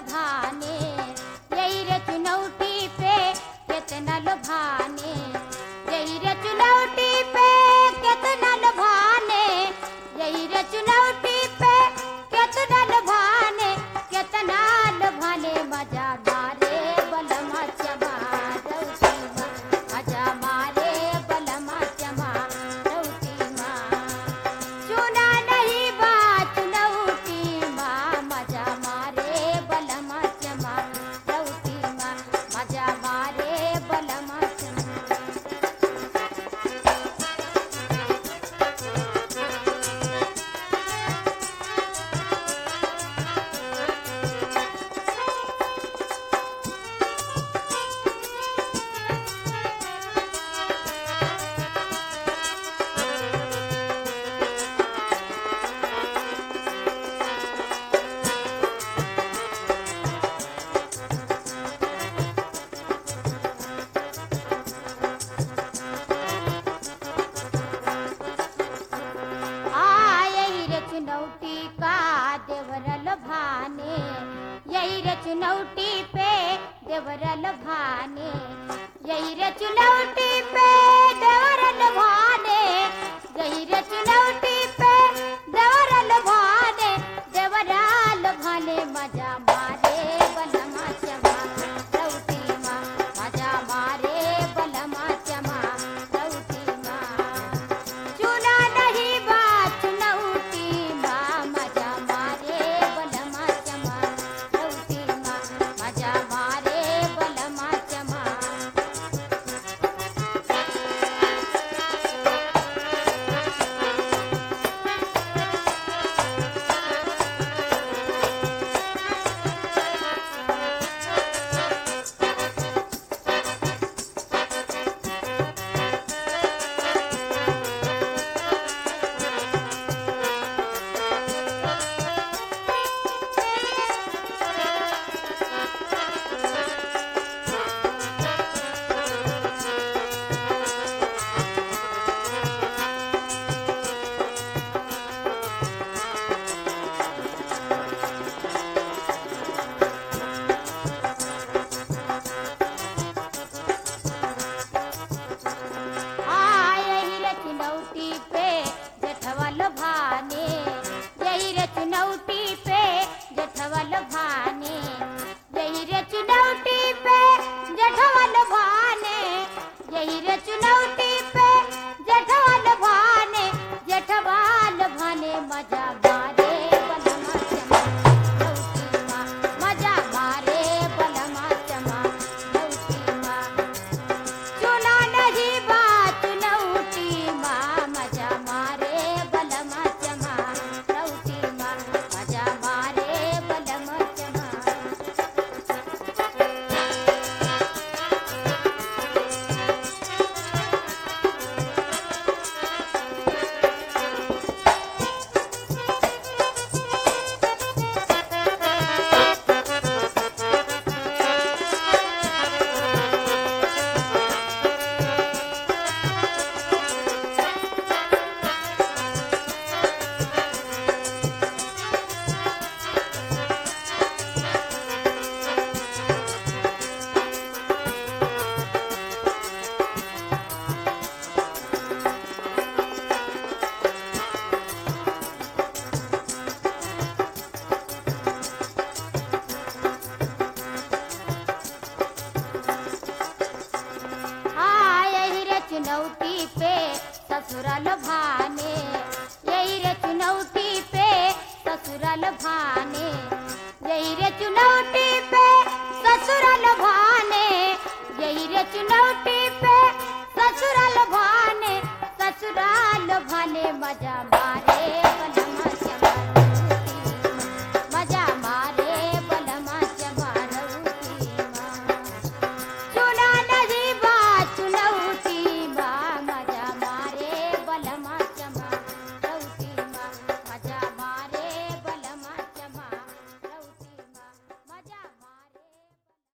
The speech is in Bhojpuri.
लुभाने, यही रे चुनौती पे कितना लुभाने, यही रे चुनौती पे कितना लुभाने, यही रे चुनौती पे कितना लुभाने, कितना लुभाने मजा मारे बलमा चमा रौटी माँ, मजा मारे बलमा चमा रौटी माँ, चुना नहीं बात चुनौती माँ, मजा मारे बलमा चमा रौटी माँ, मजा मारे बलमा चमा। चुनौती का देवरल भाने, यही रे चुनौती पे देवरल भाने, यही रे चुनौती पे देवरल भाने, यही रे चुनौती पे देवरल भाने, देवरल भाने मजा मारे बलमा चमा रौटी माँ, मजा मारे बलमा चमा रौटी माँ, चुना नहीं बात चुनौती माँ, मजा मारे बलमा चमा रौटी माँ, मजा मारे बलमा चमा। चुनौती पे जेठवल भाने, यही रे चुनौती पे जेठवल भाने, यही रे चुनौती पे जेठवल भाने, यही रे चुनौती पे जेठवल भाने, जेठवल भाने मजा मारे बलमा चमा रौटी माँ, मजा मारे बलमा चमा रौटी माँ, चुना नहीं बात चुनौती माँ, मजा मारे बलमा चमा रौटी माँ, मजा मारे बलमा चमा। चुनौती पे ससुरल भाने, यही रे चुनौती पे ससुरल भाने, यही रे चुनौती पे ससुरल भाने, यही रे चुनौती पे ससुरल भाने, ससुराल भाने मजा मारे